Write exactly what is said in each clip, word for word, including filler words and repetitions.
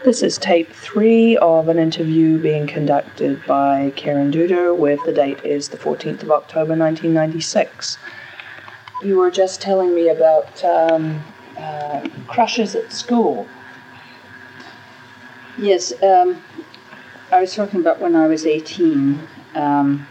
This is tape three of an interview being conducted by Karen Duder, with the date is the fourteenth of October, nineteen ninety-six. You were just telling me about um, uh, crushes at school. Yes, um, I was talking about when I was eighteen, um,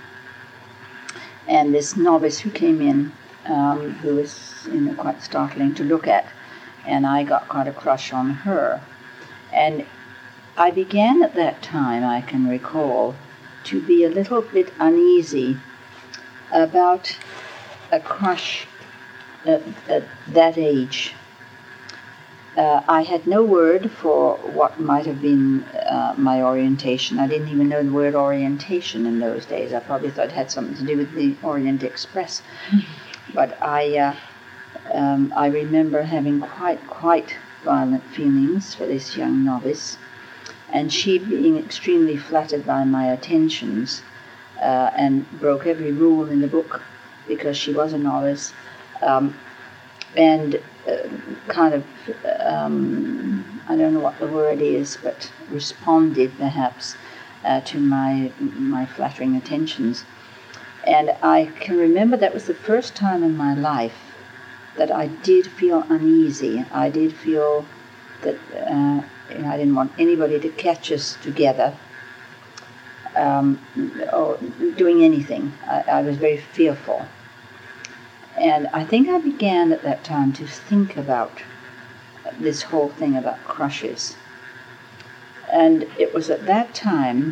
and this novice who came in, um, who was you know, quite startling to look at, and I got quite a crush on her. And I began at that time, I can recall, to be a little bit uneasy about a crush at, at that age. Uh, I had no word for what might have been uh, my orientation. I didn't even know the word orientation in those days. I probably thought it had something to do with the Orient Express. But I, uh, um, I remember having quite, quite violent feelings for this young novice, and she being extremely flattered by my attentions uh, and broke every rule in the book because she was a novice, um, and uh, kind of, um, I don't know what the word is, but responded perhaps uh, to my my flattering attentions. And I can remember that was the first time in my life that I did feel uneasy. I did feel that uh, you know, I didn't want anybody to catch us together um, or doing anything. I, I was very fearful. And I think I began at that time to think about this whole thing about crushes. And it was at that time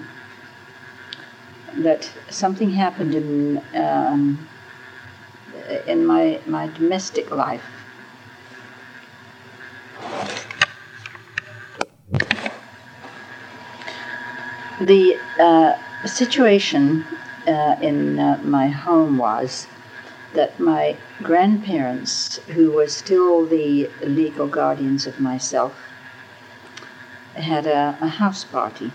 that something happened in um, in my, my domestic life. The uh, situation uh, in uh, my home was that my grandparents, who were still the legal guardians of myself, had a, a house party.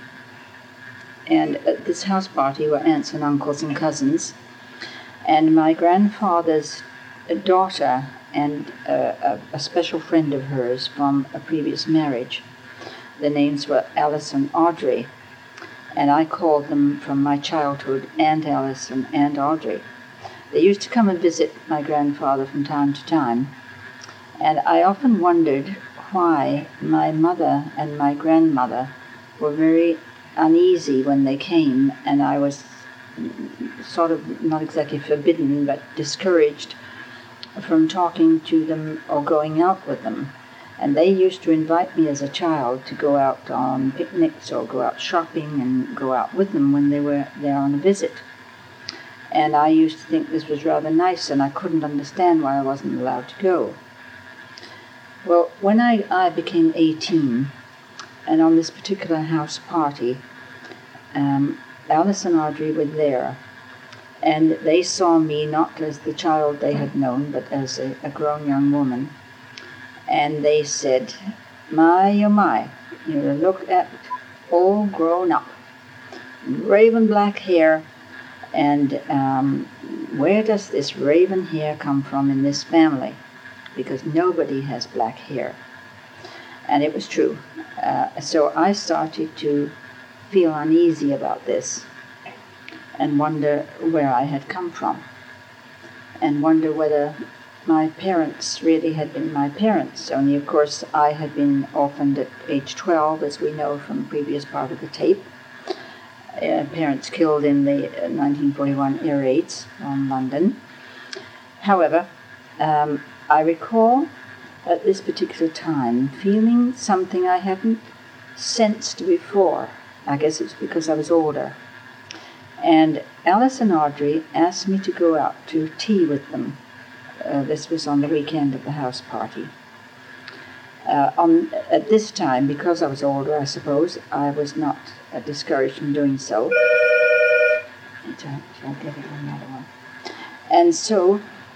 And at this house party were aunts and uncles and cousins, and my grandfather's daughter and uh, a, a special friend of hers from a previous marriage. The names were Alice and Audrey, and I called them from my childhood Aunt Alice and Aunt Audrey. They used to come and visit my grandfather from time to time, and I often wondered why my mother and my grandmother were very uneasy when they came, and I was sort of not exactly forbidden, but discouraged from talking to them or going out with them. And they used to invite me as a child to go out on picnics or go out shopping and go out with them when they were there on a visit. And I used to think this was rather nice, and I couldn't understand why I wasn't allowed to go. Well, when I, I became eighteen, and on this particular house party, um, Alice and Audrey were there, and they saw me not as the child they had known, but as a, a grown young woman. And they said, "My, oh my, you look at all grown up, raven black hair, and um, where does this raven hair come from in this family? Because nobody has black hair." And it was true. Uh, so I started to feel uneasy about this and wonder where I had come from, and wonder whether my parents really had been my parents. Only, of course, I had been orphaned at age twelve, as we know from the previous part of the tape. Uh, parents killed in the uh, nineteen forty-one air raids on London. However, um, I recall at this particular time feeling something I hadn't sensed before. I guess it's because I was older. And Alice and Audrey asked me to go out to tea with them. Uh, this was on the weekend of the house party. Uh, on, at this time, because I was older, I suppose, I was not uh, discouraged from doing so. I'll get it another one. And so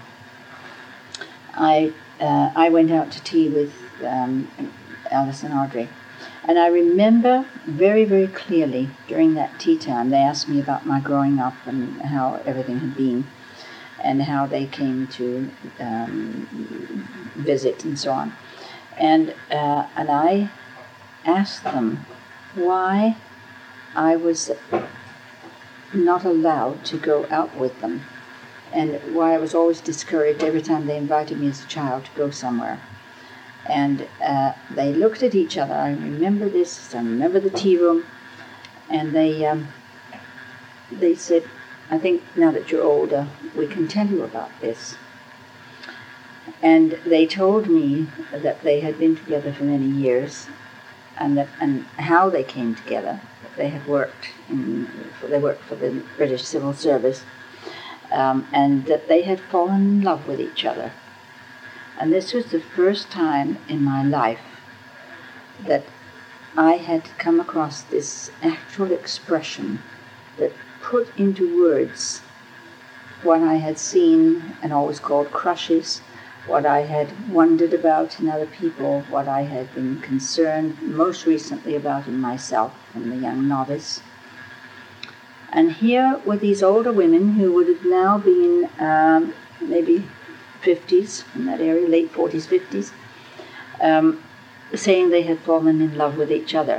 I uh, I went out to tea with um, Alice and Audrey. And I remember very, very clearly during that tea time, they asked me about my growing up and how everything had been, and how they came to um, visit and so on. And uh, and I asked them why I was not allowed to go out with them, and why I was always discouraged every time they invited me as a child to go somewhere. And uh, they looked at each other. I remember this. I remember the tea room. And they um, they said, I think now that you're older, we can tell you about this. And they told me that they had been together for many years, and that and how they came together. They had worked in they worked for the British Civil Service, um, and that they had fallen in love with each other. And this was the first time in my life that I had come across this actual expression that put into words what I had seen and always called crushes, what I had wondered about in other people, what I had been concerned most recently about in myself from the young novice. And here were these older women who would have now been um, maybe fifties, in that area, late forties, fifties, um, saying they had fallen in love with each other.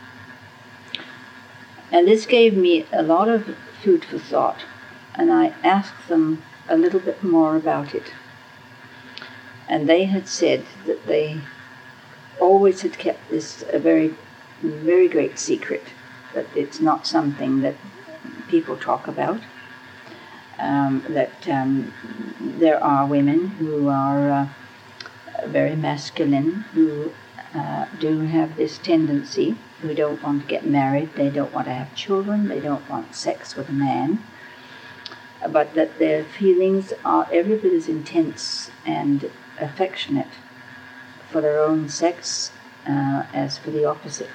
And this gave me a lot of food for thought, and I asked them a little bit more about it. And they had said that they always had kept this a very, very great secret, that it's not something that people talk about. Um, that um, there are women who are uh, very masculine, who uh, do have this tendency, who don't want to get married, they don't want to have children, they don't want sex with a man, but that their feelings are every bit as intense and affectionate for their own sex uh, as for the opposite.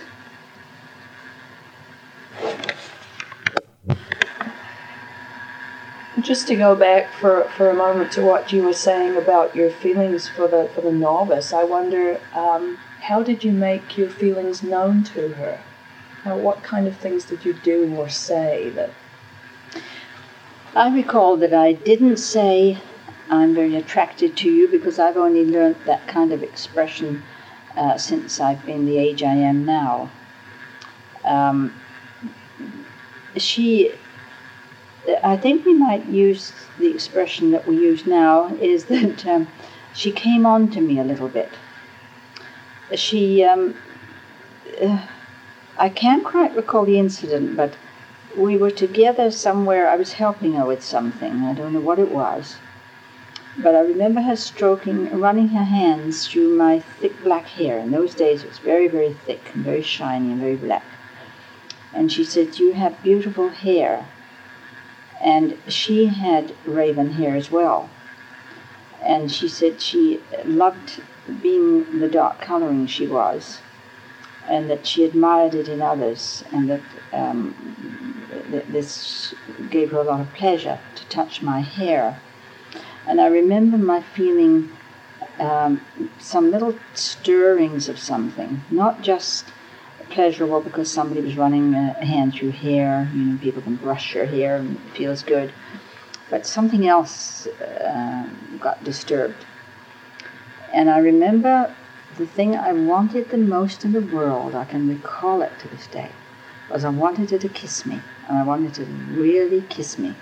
Just to go back for, for a moment to what you were saying about your feelings for the for the novice, I wonder, um, how did you make your feelings known to her? Now, what kind of things did you do or say that... I recall that I didn't say, I'm very attracted to you, because I've only learned that kind of expression uh, since I've been the age I am now. Um, she... I think we might use the expression that we use now, is that um, she came on to me a little bit. She, um, uh, I can't quite recall the incident, but we were together somewhere. I was helping her with something. I don't know what it was. But I remember her stroking, running her hands through my thick black hair. In those days it was very, very thick and very shiny and very black. And she said, "You have beautiful hair." And she had raven hair as well. And she said she loved being the dark coloring she was, and that she admired it in others, and that um, th- this gave her a lot of pleasure to touch my hair. And I remember my feeling um, some little stirrings of something, not just pleasurable because somebody was running a hand through hair. You know, people can brush your hair and it feels good. But something else uh, got disturbed. And I remember the thing I wanted the most in the world, I can recall it to this day, was I wanted her to kiss me. And I wanted her to really kiss me.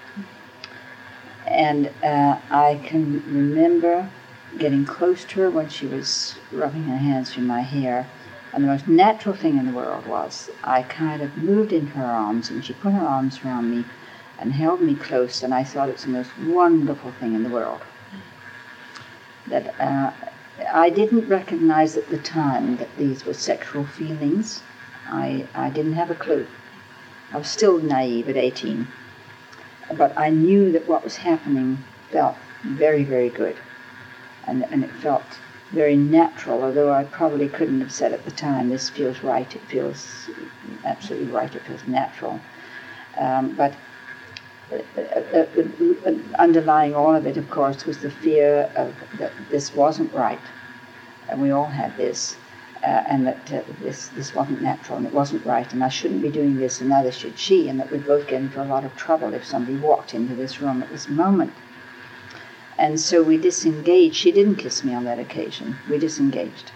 And uh, I can remember getting close to her when she was rubbing her hands through my hair. And the most natural thing in the world was I kind of moved in her arms, and she put her arms around me and held me close, and I thought it was the most wonderful thing in the world. That uh, I didn't recognize at the time that these were sexual feelings. I, I didn't have a clue. I was still naive at eighteen. But I knew that what was happening felt very, very good. And, and it felt very natural, although I probably couldn't have said at the time, this feels right, it feels absolutely right, it feels natural. Um, but uh, uh, uh, underlying all of it, of course, was the fear of that this wasn't right, and we all had this, uh, and that uh, this this wasn't natural, and it wasn't right, and I shouldn't be doing this, and neither should she, and that we'd both get into a lot of trouble if somebody walked into this room at this moment. And so we disengaged. She didn't kiss me on that occasion. We disengaged.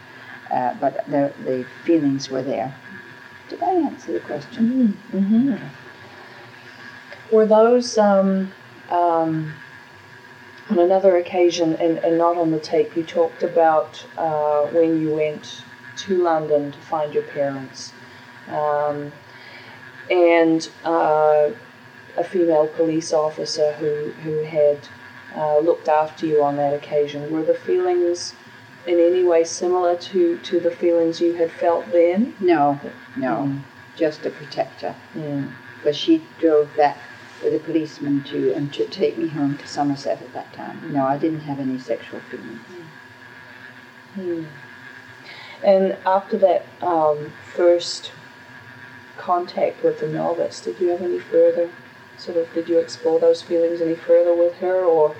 uh, but the, the feelings were there. Did I answer the question? Mm-hmm. Were those, um, um, on another occasion, and, and not on the tape, you talked about uh, when you went to London to find your parents, um, and uh, a female police officer who, who had uh, looked after you on that occasion. Were the feelings in any way similar to, to the feelings you had felt then? No, no, Mm. just a protector. Mm. But she drove back with a policeman to and to take me home to Somerset at that time. No, I didn't have any sexual feelings. Mm. And after that um, first contact with the novice, did you have any further, sort of, did you explore those feelings any further with her, or?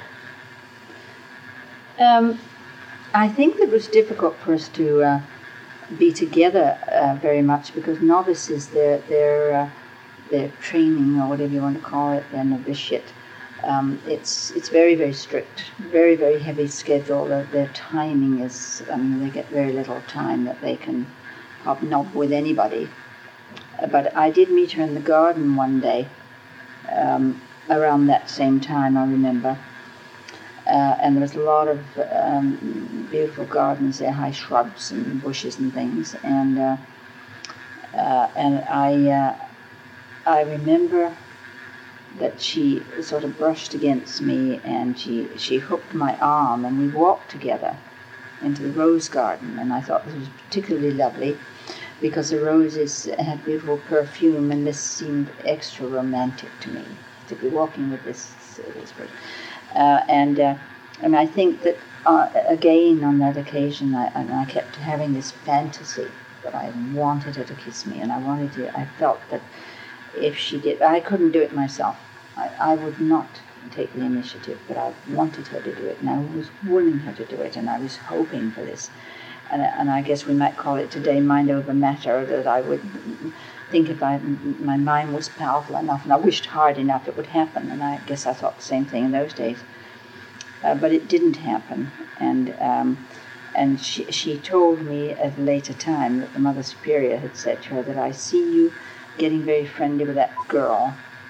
Um, I think it was difficult for us to uh, be together uh, very much because novices, their their uh, their training or whatever you want to call it, their novitiate, um, it's it's very very strict, very very heavy schedule. Their, their timing is, I mean, they get very little time that they can hobnob with anybody. Uh, but I did meet her in the garden one day, um, around that same time, I remember. Uh, and there was a lot of um, beautiful gardens there, high shrubs and bushes and things. And uh, uh, and I uh, I remember that she sort of brushed against me, and she she hooked my arm, and we walked together into the rose garden. And I thought this was particularly lovely because the roses had beautiful perfume, and this seemed extra romantic to me to be walking with this this person. Uh, and uh, and I think that uh, again on that occasion I, and I kept having this fantasy that I wanted her to kiss me, and I wanted to. I felt that if she did, I couldn't do it myself. I, I would not take the initiative, but I wanted her to do it, and I was wanting her to do it, and I was hoping for this. And and I guess we might call it today mind over matter. That I would think if I, my mind was powerful enough and I wished hard enough, it would happen. And I guess I thought the same thing in those days. Uh, but it didn't happen. And um, and she, she told me at a later time that the Mother Superior had said to her that I see you getting very friendly with that girl.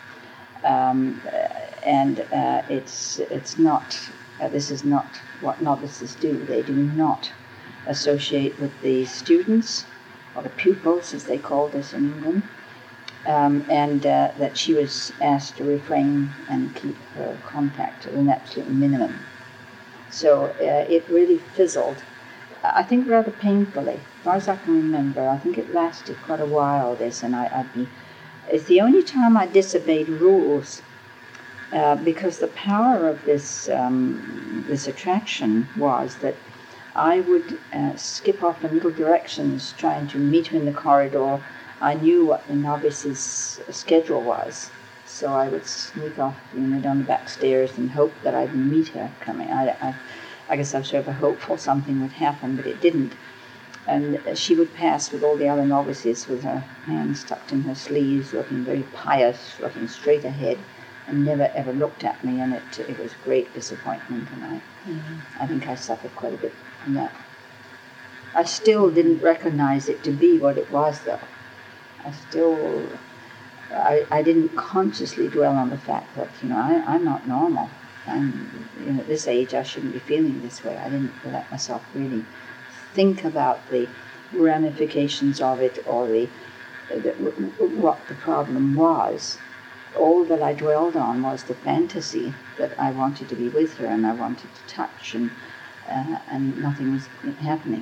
Um, and uh, it's, it's not, uh, this is not what novices do. They do not associate with the students, or the pupils, as they called us in England, um, and uh, that she was asked to refrain and keep her contact to an absolute minimum. So uh, it really fizzled, I think rather painfully. As far as I can remember, I think it lasted quite a while, this, and I, I'd be... It's the only time I disobeyed rules, uh, because the power of this, um, this attraction was that I would uh, skip off in little directions trying to meet her in the corridor. I knew what the novice's schedule was, so I would sneak off, you know, down the back stairs and hope that I'd meet her coming. I, I, I guess I was sort of hopeful something would happen, but it didn't. And she would pass with all the other novices with her hands tucked in her sleeves, looking very pious, looking straight ahead, and never ever looked at me, and it it was great disappointment, and I, mm-hmm. I think I suffered quite a bit from that. I still didn't recognize it to be what it was, though. I still, I, I didn't consciously dwell on the fact that, you know, I, I'm not normal. I'm, you know, at this age I shouldn't be feeling this way. I didn't let myself really think about the ramifications of it, or the, the what the problem was. All that I dwelled on was the fantasy that I wanted to be with her, and I wanted to touch, and uh, and nothing was happening.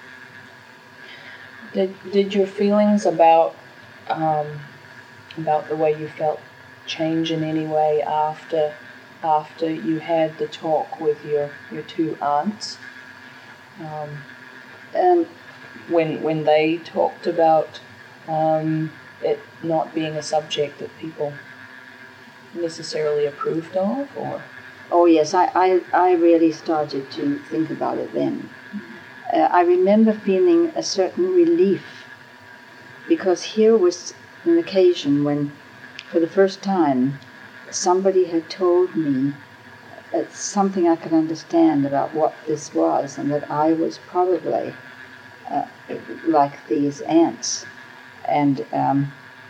Did did your feelings about um, about the way you felt change in any way after after you had the talk with your, your two aunts? Um, um, when when they talked about um, it not being a subject that people necessarily approved of, or? Oh yes, I, I, I really started to think about it then. Uh, I remember feeling a certain relief, because here was an occasion when, for the first time, somebody had told me uh, something I could understand about what this was, and that I was probably uh, like these ants. And um,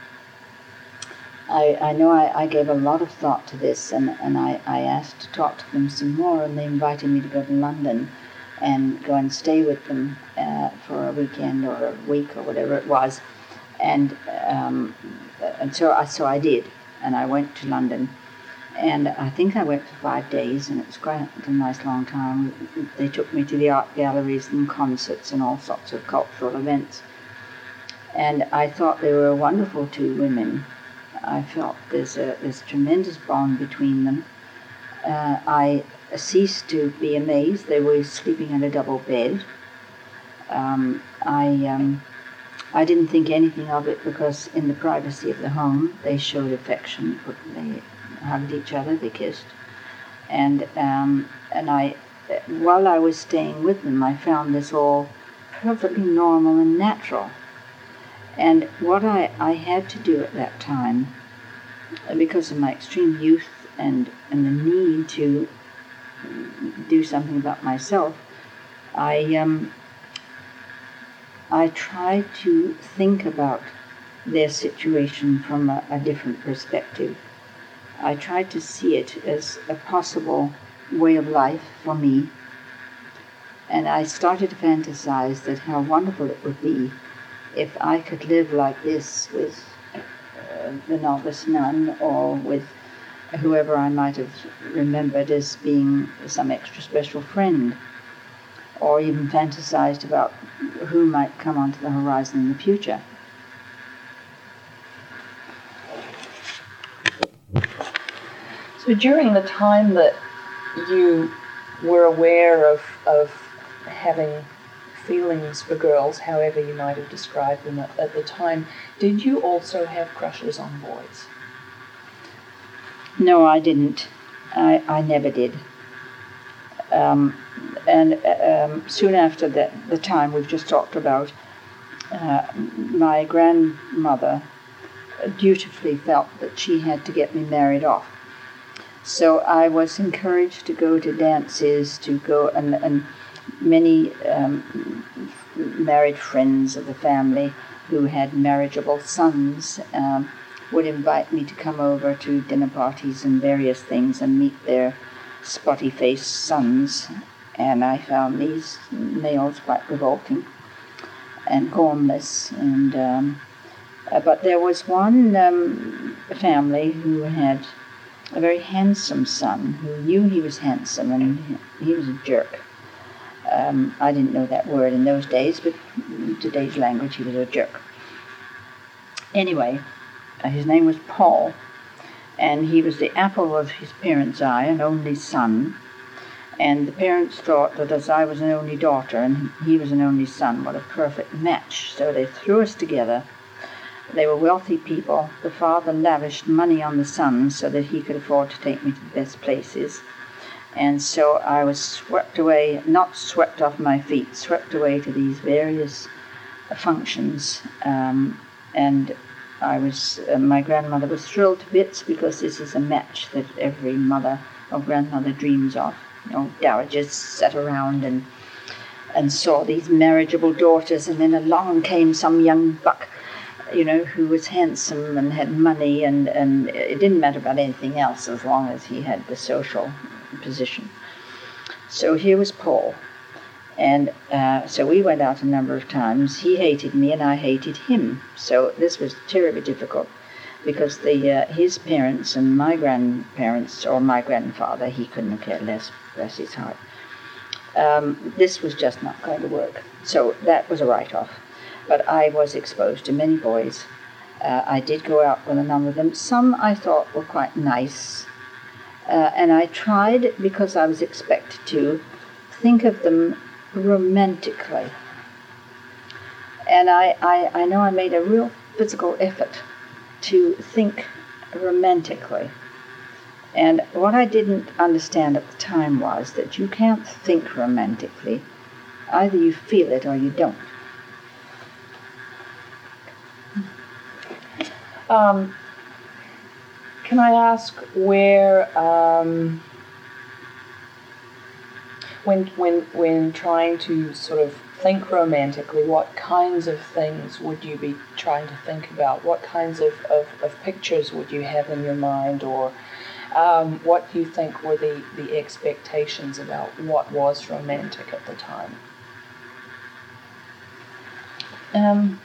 I, I know I, I gave a lot of thought to this, and, and I, I asked to talk to them some more, and they invited me to go to London and go and stay with them uh, for a weekend or a week or whatever it was. And um, and so I so I did, and I went to London, and I think I went for five days, and it was quite a nice long time. They took me to the art galleries and concerts and all sorts of cultural events, and I thought they were wonderful two women. I felt there's a there's a tremendous bond between them. Uh, I ceased to be amazed. They were sleeping in a double bed. Um, I um, I didn't think anything of it because in the privacy of the home they showed affection. They hugged each other, they kissed, and um, and I, while I was staying with them, I found this all perfectly normal and natural. And what I, I had to do at that time, because of my extreme youth and, and the need to do something about myself, I um, I tried to think about their situation from a, a different perspective. I tried to see it as a possible way of life for me, and I started to fantasize that how wonderful it would be if I could live like this with uh, the novice nun, or with whoever I might have remembered as being some extra special friend, or even fantasized about who might come onto the horizon in the future. So during the time that you were aware of, of having feelings for girls, however you might have described them at, at the time, did you also have crushes on boys? No, I didn't. I, I never did. Um, and um, soon after that, the time we've just talked about, uh, my grandmother dutifully felt that she had to get me married off. So I was encouraged to go to dances, to go, and, and many um, married friends of the family who had marriageable sons um, would invite me to come over to dinner parties and various things and meet their spotty-faced sons. And I found these males quite revolting and gormless. And um, uh, but there was one um, family who had a very handsome son who knew he was handsome, and he was a jerk. Um, I didn't know that word in those days, but in today's language, he was a jerk. Anyway, uh, his name was Paul, and he was the apple of his parents' eye, an only son. And the parents thought that as I was an only daughter and he was an only son, what a perfect match. So they threw us together. They were wealthy people. The father lavished money on the son so that he could afford to take me to the best places. And so I was swept away, not swept off my feet, swept away to these various functions. Um, and I was, uh, my grandmother was thrilled to bits, because this is a match that every mother or grandmother dreams of. You know, dowagers sat around and and saw these marriageable daughters, and then along came some young buck, you know, who was handsome and had money, and, and it didn't matter about anything else as long as he had the social position. So here was Paul, and uh, so we went out a number of times. He hated me and I hated him, so this was terribly difficult, because the uh, his parents and my grandparents, or my grandfather, he couldn't have cared less, bless his heart. Um, this was just not going to work, so that was a write-off. But I was exposed to many boys. Uh, I did go out with a number of them. Some I thought were quite nice, uh, and I tried, because I was expected to, think of them romantically. And I, I, I know I made a real physical effort to think romantically. And what I didn't understand at the time was that you can't think romantically. Either you feel it or you don't. Um, can I ask where, um, when when when trying to sort of think romantically, what kinds of things would you be trying to think about? What kinds of, of, of pictures would you have in your mind, or um, what do you think were the, the expectations about what was romantic at the time? Um,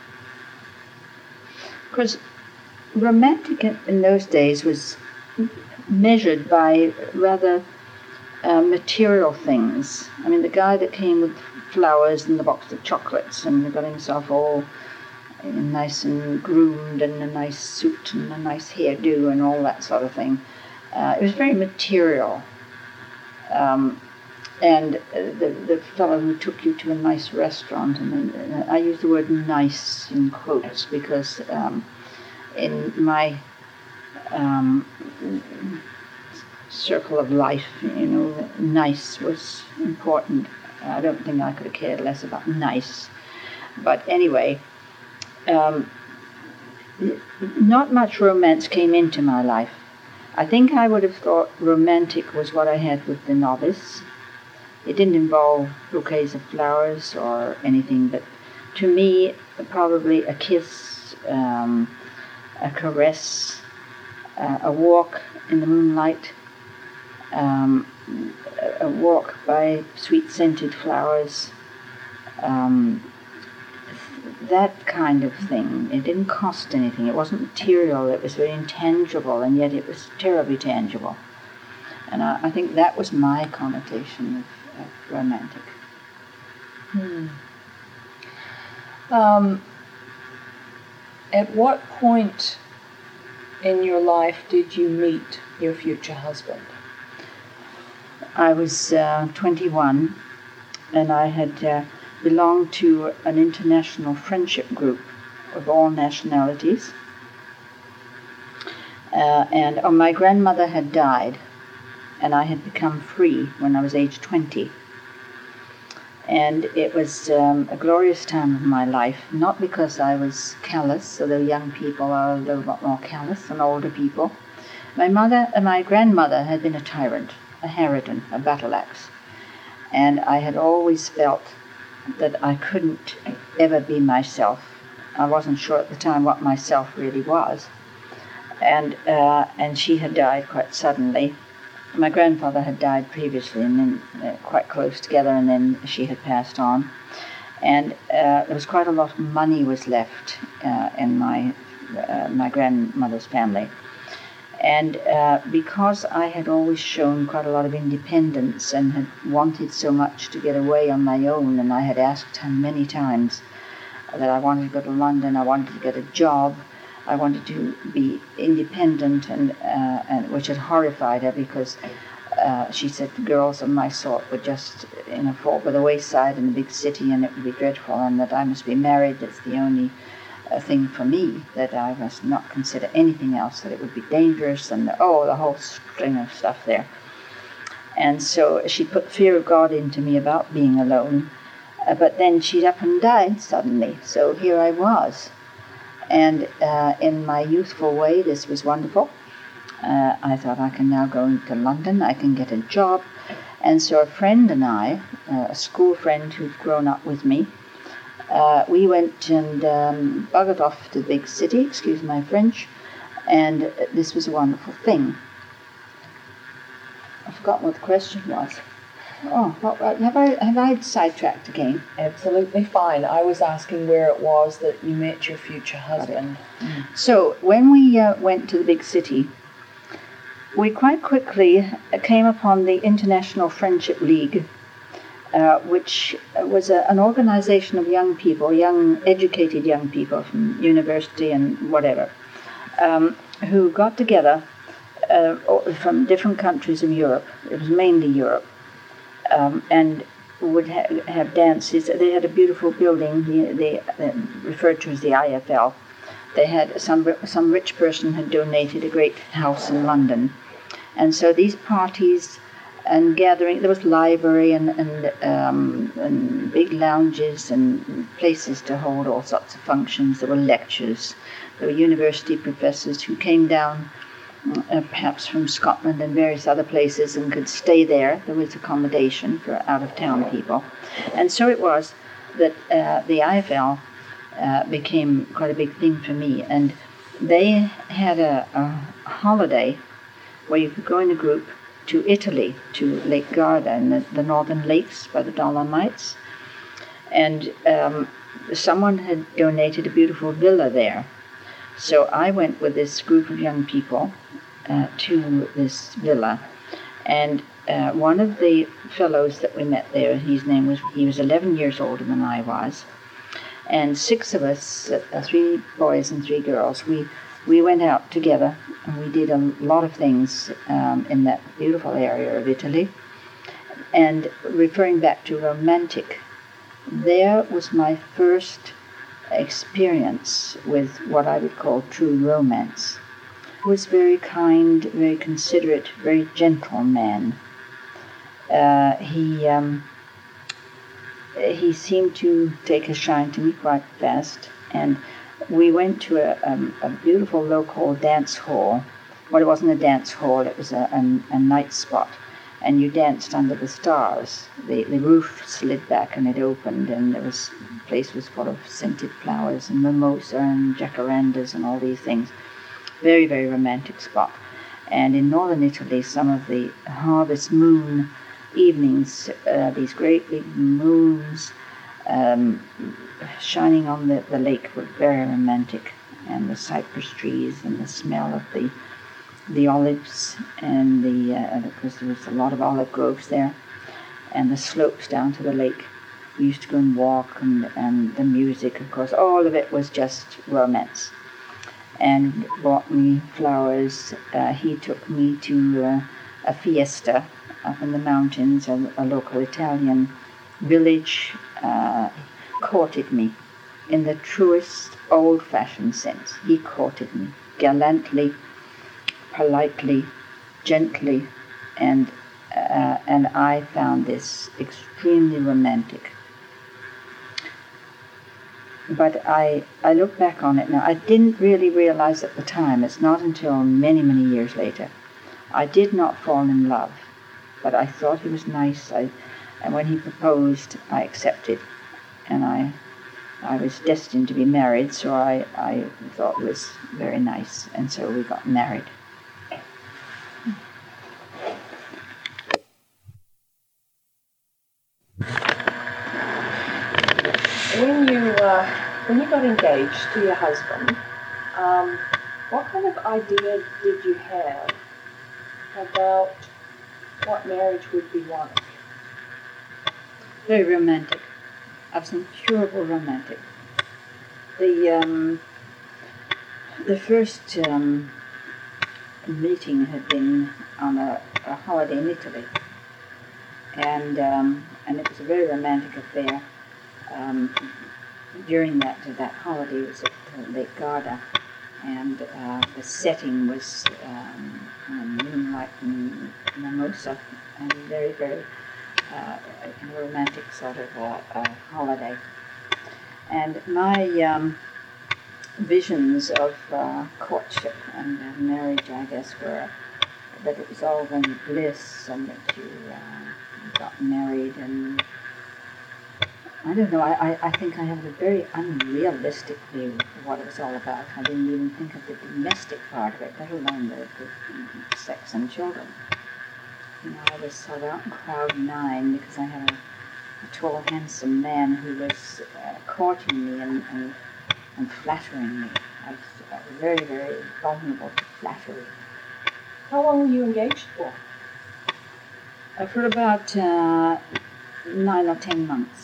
because romantic in, in those days was measured by rather uh, material things. I mean, the guy that came with flowers and the box of chocolates and got himself all nice and groomed and a nice suit and a nice hairdo and all that sort of thing. Uh, it was very material. Um, and uh, the, the fellow who took you to a nice restaurant, and uh, I use the word nice in quotes because um, in my um, circle of life, you know, nice was important. I don't think I could have cared less about nice. But anyway, um, not much romance came into my life. I think I would have thought romantic was what I had with the novice. It didn't involve bouquets of flowers or anything, but to me, probably a kiss, um, a caress, uh, a walk in the moonlight, um, a walk by sweet-scented flowers, um, that kind of thing. It didn't cost anything. It wasn't material. It was very intangible, and yet it was terribly tangible. And I, I think that was my connotation of, of romantic. Hmm. Um, at what point in your life did you meet your future husband? I was uh, twenty-one, and I had uh, belonged to an international friendship group of all nationalities. Uh, and oh, my grandmother had died, and I had become free when I was age twenty. And it was um, a glorious time of my life, not because I was callous, although young people are a little bit more callous than older people. My mother, uh, my grandmother had been a tyrant, a harridan, a battle axe. And I had always felt that I couldn't ever be myself. I wasn't sure at the time what myself really was. And uh, and she had died quite suddenly. My grandfather had died previously, and then uh, quite close together, and then she had passed on. And uh, there was quite a lot of money was left uh, in my uh, my grandmother's family. And uh, because I had always shown quite a lot of independence and had wanted so much to get away on my own, and I had asked her many times that I wanted to go to London, I wanted to get a job, I wanted to be independent, and, uh, and which had horrified her because uh, she said the girls of my sort would just, you know, fall by the wayside in a big city, and it would be dreadful, and that I must be married. That's the only uh, thing for me, that I must not consider anything else, that it would be dangerous, and oh, the whole string of stuff there. And so she put fear of God into me about being alone, uh, but then she'd up and died suddenly, so here I was. And uh, in my youthful way, this was wonderful. Uh, I thought, I can now go to London, I can get a job. And so a friend and I, uh, a school friend who'd grown up with me, uh, we went and um, buggered off to the big city, excuse my French, and this was a wonderful thing. I forgot what the question was. Oh, what, have I have I sidetracked again? Absolutely fine. I was asking where it was that you met your future husband. Mm. So when we uh, went to the big city, we quite quickly came upon the International Friendship League, uh, which was a, an organization of young people, young, educated young people from university and whatever, um, who got together uh, from different countries of Europe. It was mainly Europe. Um, and would ha- have dances. They had a beautiful building, they, they uh, referred to as the I F L. They had, some some rich person had donated a great house in London. And so these parties and gathering, there was library and, and, um, and big lounges and places to hold all sorts of functions. There were lectures. There were university professors who came down Uh, perhaps from Scotland and various other places, and could stay there. There was accommodation for out-of-town people. And so it was that uh, the I F L uh, became quite a big thing for me. And they had a, a holiday where you could go in a group to Italy, to Lake Garda and the, the northern lakes by the Dolomites. And um, someone had donated a beautiful villa there. So I went with this group of young people uh, to this villa. And uh, one of the fellows that we met there, his name was, he was eleven years older than I was. And six of us, uh, three boys and three girls, we, we went out together and we did a lot of things um, in that beautiful area of Italy. And referring back to romantic, there was my first experience with what I would call true romance. He was very kind, very considerate, very gentle man. Uh, he um, he seemed to take a shine to me quite fast, and we went to a, um, a beautiful local dance hall. Well, it wasn't a dance hall, it was a, a, a night spot, and you danced under the stars. The, the roof slid back and it opened, and there was, the place was full of scented flowers and mimosa and jacarandas and all these things. Very, very romantic spot. And in northern Italy, some of the harvest moon evenings, uh, these great big moons um, shining on the, the lake were very romantic. And the cypress trees and the smell of the the olives and the, uh, because there was a lot of olive groves there, and the slopes down to the lake. We used to go and walk, and, and the music, of course, all of it was just romance. And bought me flowers. Uh, he took me to uh, a fiesta up in the mountains, a, a local Italian village. Uh, courted me in the truest old-fashioned sense. He courted me gallantly, politely, gently, and uh, and I found this extremely romantic. But I, I look back on it now. I didn't really realize at the time, it's not until many, many years later. I did not fall in love, but I thought he was nice. I, and when he proposed, I accepted. And I I was destined to be married, so I, I thought it was very nice. And so we got married. When you uh, when you got engaged to your husband, um, what kind of idea did you have about what marriage would be like? Very romantic. I was an incurable romantic. The um, the first um, meeting had been on a, a holiday in Italy, and um, and it was a very romantic affair. Um, during that that holiday, it was at uh, Lake Garda, and uh, the setting was um, moonlight and mimosa, and very very uh, a romantic sort of uh, uh, holiday. And my um, visions of uh, courtship and uh, marriage, I guess, were that it was all one bliss, and that you uh, got married, and I don't know, I, I think I have a very unrealistic view of what it was all about. I didn't even think of the domestic part of it, let alone the, the sex and children. You know, I was sort of out in cloud nine because I had a, a tall, handsome man who was uh, courting me and, and, and flattering me. I was uh, very, very vulnerable to flattery. How long were you engaged for? Uh, for about uh, nine or ten months.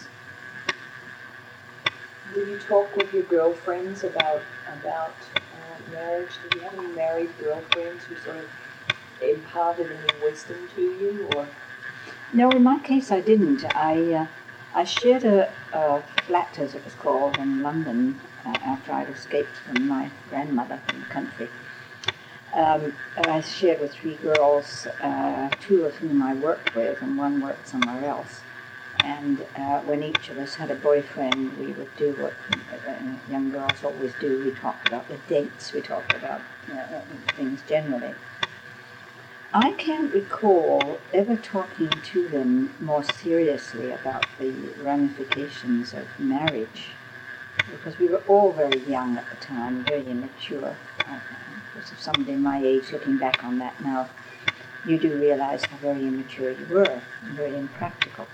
Did you talk with your girlfriends about about uh, marriage? Did you have any married girlfriends who sort of imparted any wisdom to you, or? No, in my case, I didn't. I uh, I shared a, a flat, as it was called, in London uh, after I'd escaped from my grandmother in the country. Um, I shared with three girls, uh, two of whom I worked with, and one worked somewhere else. And uh, when each of us had a boyfriend, we would do what uh, young girls always do. We talked about the dates, we talked about uh, things generally. I can't recall ever talking to them more seriously about the ramifications of marriage, because we were all very young at the time, very immature. Of course, if somebody my age looking back on that now, you do realize how very immature you were, and very impractical.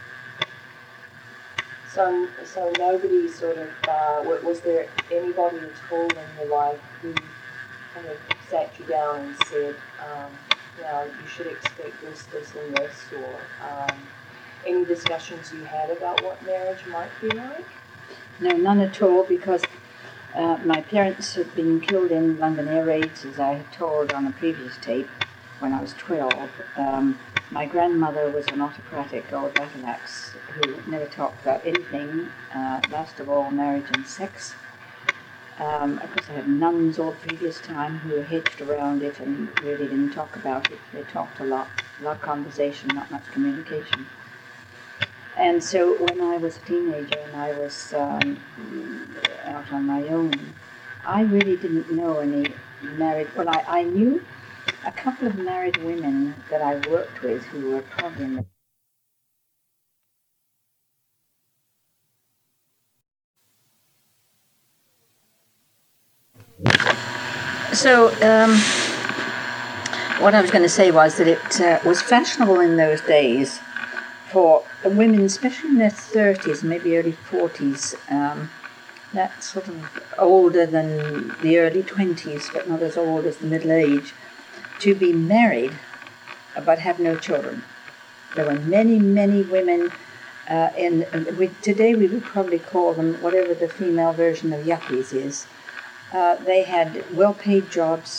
So, so nobody sort of, uh, was there anybody at all in your life who kind of sat you down and said, um, you know, you should expect this, this, and this, or um, any discussions you had about what marriage might be like? No, none at all, because uh, my parents had been killed in London air raids, as I had told on a previous tape, when I was twelve. Um, my grandmother was an autocratic old Batalax who never talked about anything, uh, last of all marriage and sex. Um, of course, I had nuns all previous time who hedged around it and really didn't talk about it. They talked a lot, a lot of conversation, not much communication. And so when I was a teenager and I was um, out on my own, I really didn't know any married, well, I, I knew a couple of married women that I worked with who were probably in the So, um, what I was going to say was that it uh, was fashionable in those days for women, especially in their thirties, maybe early forties, um, that sort of older than the early twenties, but not as old as the middle age, to be married but have no children. There were many, many women, uh, in we, today we would probably call them whatever the female version of yuppies is. Uh, they had well-paid jobs.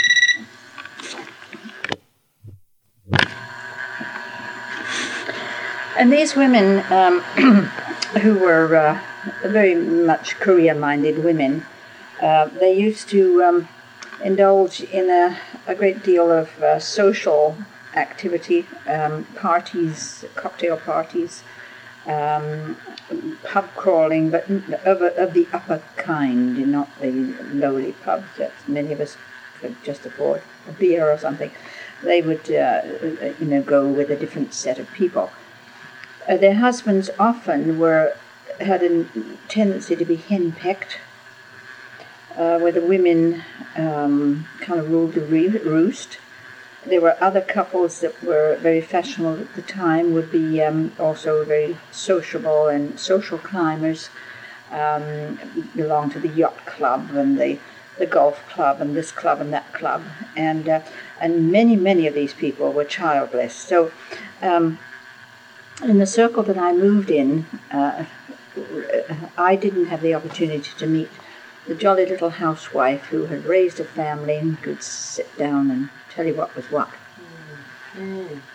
And these women, um, who were uh, very much career-minded women, uh, they used to um, indulge in a, a great deal of uh, social activity, um, parties, cocktail parties, um, pub crawling, but of, a, of the upper kind, not the lowly pubs that many of us could just afford a beer or something. They would, uh, you know, go with a different set of people. Uh, their husbands often were had a tendency to be henpecked, uh, where the women um, kind of ruled the roost. There were other couples that were very fashionable at the time, would be um, also very sociable and social climbers, um, belonged to the yacht club and the, the golf club and this club and that club. And uh, and many, many of these people were childless. So um, in the circle that I moved in, uh, I didn't have the opportunity to meet the jolly little housewife who had raised a family and could sit down and tell you what was what. Mm. Mm.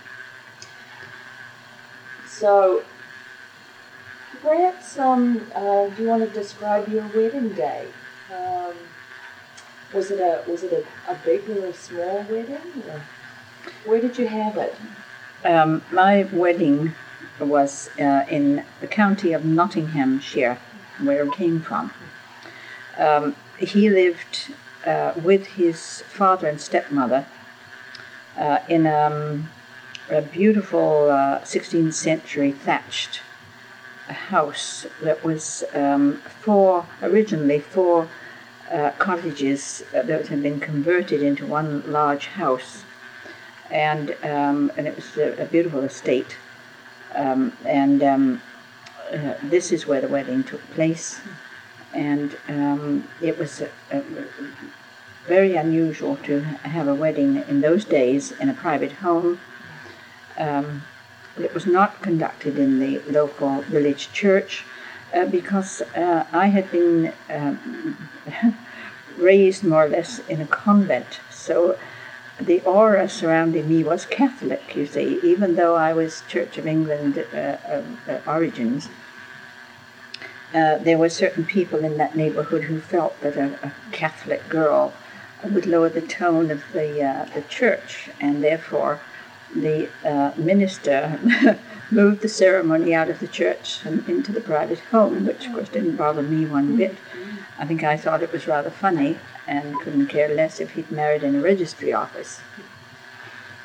So, perhaps, um, uh, do you want to describe your wedding day? Um, was it a was it a, a big or a small wedding? Or where did you have it? Um, my wedding was uh, in the county of Nottinghamshire, where I came from. Um, he lived uh, with his father and stepmother uh, in um, a beautiful uh, sixteenth century thatched house that was um, four, originally four uh, cottages that had been converted into one large house. And um, and it was a, a beautiful estate. Um, and um, uh, this is where the wedding took place. And um, it was a, a, very unusual to have a wedding in those days in a private home. Um, it was not conducted in the local village church uh, because uh, I had been um, raised more or less in a convent. So the aura surrounding me was Catholic, you see, even though I was Church of England uh, uh, uh, origins. Uh, there were certain people in that neighborhood who felt that a, a Catholic girl would lower the tone of the uh, the church, and therefore the uh, minister moved the ceremony out of the church and into the private home, which of course didn't bother me one bit. I think I thought it was rather funny and couldn't care less if he'd married in a registry office.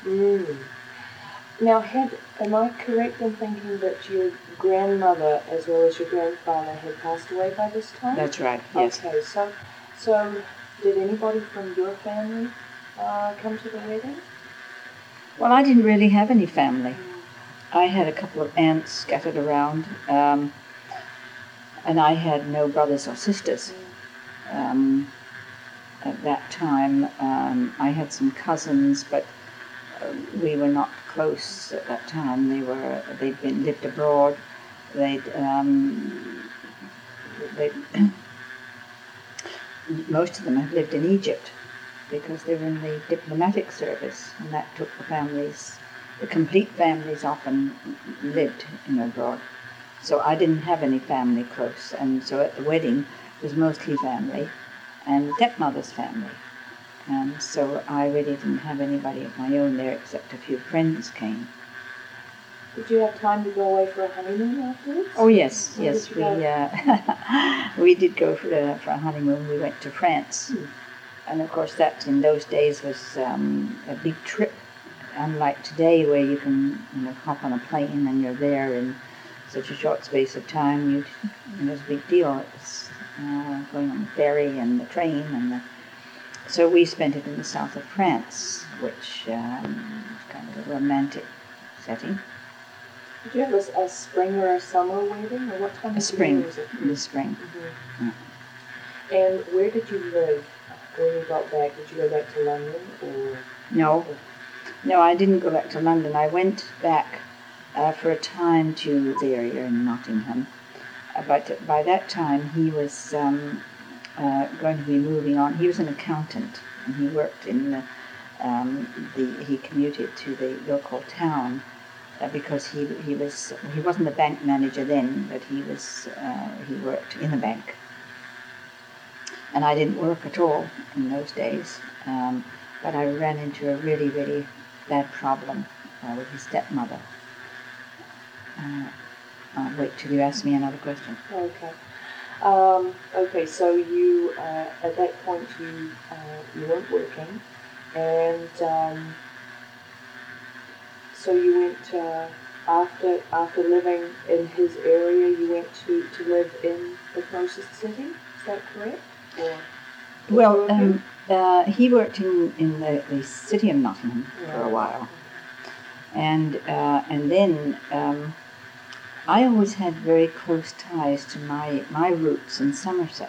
Mm. Now, had am I correct in thinking that your grandmother as well as your grandfather had passed away by this time? That's right, yes. Okay, so so did anybody from your family uh, come to the wedding? Well, I didn't really have any family. I had a couple of aunts scattered around, um, and I had no brothers or sisters. Um, at that time, um, I had some cousins, but uh, we were not close at that time. They were they'd been lived abroad. They'd um, they most of them had lived in Egypt because they were in the diplomatic service, and that took the families. The complete families often lived in abroad. So I didn't have any family close, and so at the wedding it was mostly family and stepmother's family. And so I really didn't have anybody of my own there except a few friends came. Did you have time to go away for a honeymoon afterwards? Oh yes, Where yes, did we you go? uh, we did go for a, for a honeymoon. We went to France, Hmm. and of course that in those days was um, a big trip. Unlike today, where you can you know hop on a plane and you're there in such a short space of time, you, you know, it's a big deal. It's uh, going on the ferry and the train, and the, so we spent it in the south of France, which um, was kind of a romantic setting. Did you have a, a spring or a summer wedding, or what time A of spring, year was it? in the spring. Mm-hmm. And where did you live when you got back? Did you go back to London, or No, no, I didn't go back to London. I went back uh, for a time to the area in Nottingham, uh, but by that time he was um, uh, going to be moving on. He was an accountant, and he worked in the, um, the he commuted to the local town uh, because he he was he wasn't a bank manager then, but he was uh, he worked in a bank. And I didn't work at all in those days, um, but I ran into a really, really bad problem uh, with his stepmother. Uh, I'll wait till you ask me another question. okay? Um, okay, so you uh, at that point you uh, you weren't working, and um, so you went uh, after after living in his area. You went to, to live in the closest city. Is that correct? Or Well, um, uh, he worked in, in the, the city of Nottingham Yeah. for a while, and uh, and then um, I always had very close ties to my, my roots in Somerset,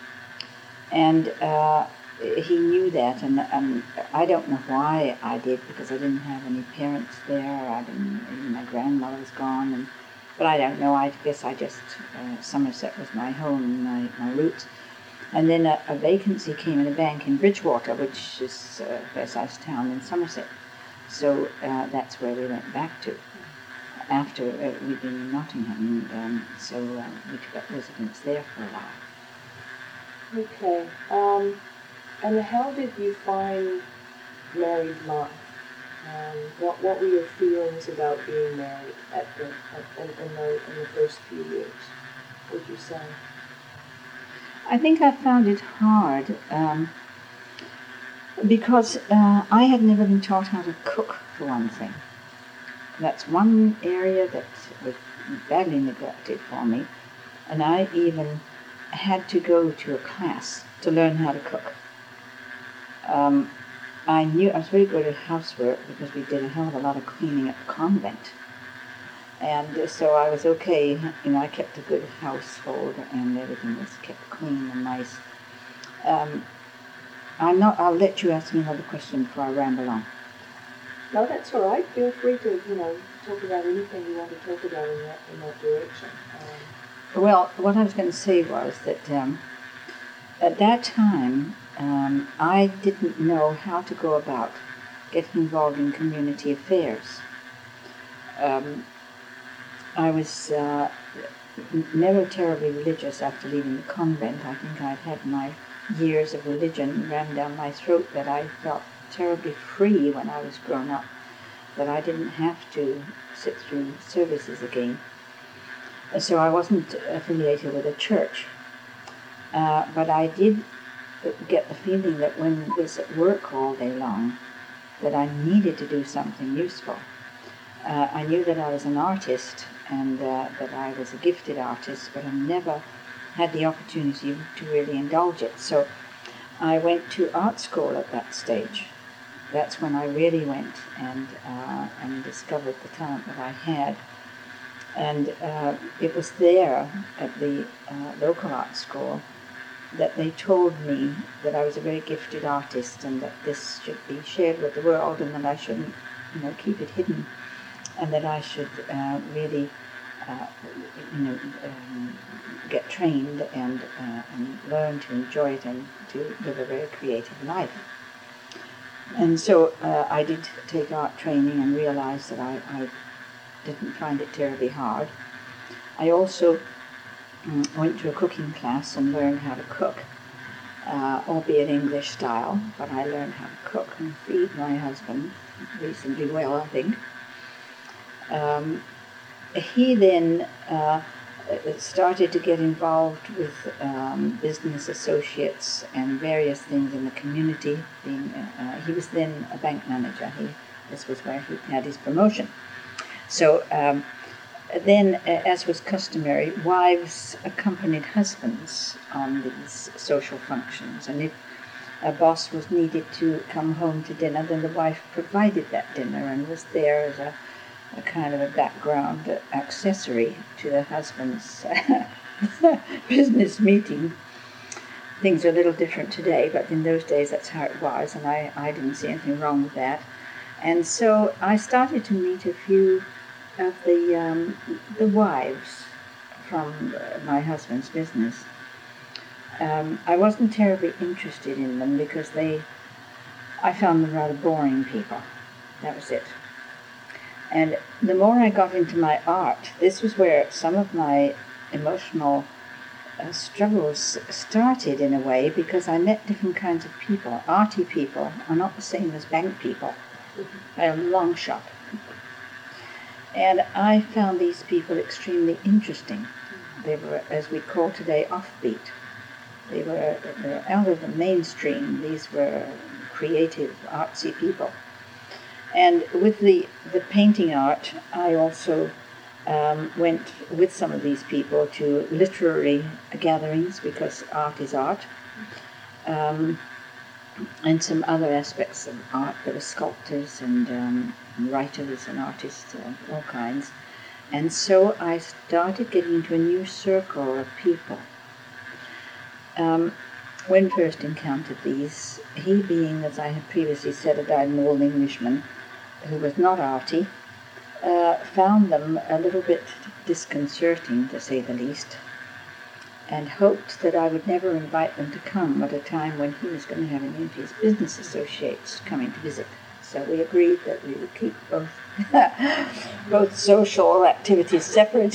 and uh, he knew that, and, and I don't know why I did, because I didn't have any parents there. I didn't. My grandmother was gone, and but I don't know. I guess I just uh, Somerset was my home, my my roots. And then a, a vacancy came in a bank in Bridgewater, which is a fair-sized town in Somerset. So uh, that's where we went back to after uh, we'd been in Nottingham. And um, so uh, we took up residence there for a while. Okay. Um, and how did you find married life? Um, what what were your feelings about being married at the at, in, in the in the first few years? Would you say? I think I found it hard um, because uh, I had never been taught how to cook, for one thing. That's one area that was badly neglected for me, and I even had to go to a class to learn how to cook. Um, I knew I was very good at housework because we did a hell of a lot of cleaning at the convent. And so I was okay, you know, I kept a good household and everything was kept clean and nice. Um, I'm not, I'll let you ask me another question before I ramble on. No, that's all right. Feel free to, you know, talk about anything you want to talk about in that, in that direction. Um, Well, what I was going to say was that um, at that time, um, I didn't know how to go about getting involved in community affairs. Um, I was uh, never terribly religious after leaving the convent. I think I'd had my years of religion rammed down my throat, that I felt terribly free when I was grown up, that I didn't have to sit through services again. So I wasn't affiliated with a church. Uh, but I did get the feeling that when I was at work all day long, that I needed to do something useful. Uh, I knew that I was an artist and uh, that I was a gifted artist, but I never had the opportunity to really indulge it. So I went to art school at that stage. That's when I really went and uh, and discovered the talent that I had. And uh, it was there at the uh, local art school that they told me that I was a very gifted artist and that this should be shared with the world and that I shouldn't, you know, keep it hidden, and that I should uh, really, uh, you know, um, get trained and, uh, and learn to enjoy it and to live a very creative life. And so uh, I did take art training and realized that I, I didn't find it terribly hard. I also um, went to a cooking class and learned how to cook, uh, albeit English style, but I learned how to cook and feed my husband reasonably well, I think. Um, he then uh, started to get involved with um, business associates and various things in the community. Being, uh, he was then a bank manager. He, this was where he had his promotion. So um, then, uh, as was customary, wives accompanied husbands on these social functions. And if a boss was needed to come home to dinner, then the wife provided that dinner and was there as a a kind of a background accessory to the husband's business meeting. Things are a little different today, but in those days that's how it was, and I, I didn't see anything wrong with that. And so I started to meet a few of the um, the wives from my husband's business. Um, I wasn't terribly interested in them because they, I found them rather boring people. That was it. And the more I got into my art, this was where some of my emotional uh, struggles started in a way, because I met different kinds of people. Arty people are not the same as bank people by a long shot. And I found these people extremely interesting. They were, as we call today, offbeat. They were, they were out of the mainstream. These were creative, artsy people. And with the, the painting art, I also um, went with some of these people to literary gatherings, because art is art, um, and some other aspects of art. There were sculptors and um, writers and artists of all kinds. And so I started getting into a new circle of people. Um, when first encountered these, he being, as I had previously said, a dyed old Englishman, who was not arty, uh, found them a little bit disconcerting, to say the least, and hoped that I would never invite them to come at a time when he was going to have any of his business associates coming to visit. So we agreed that we would keep both both social activities separate.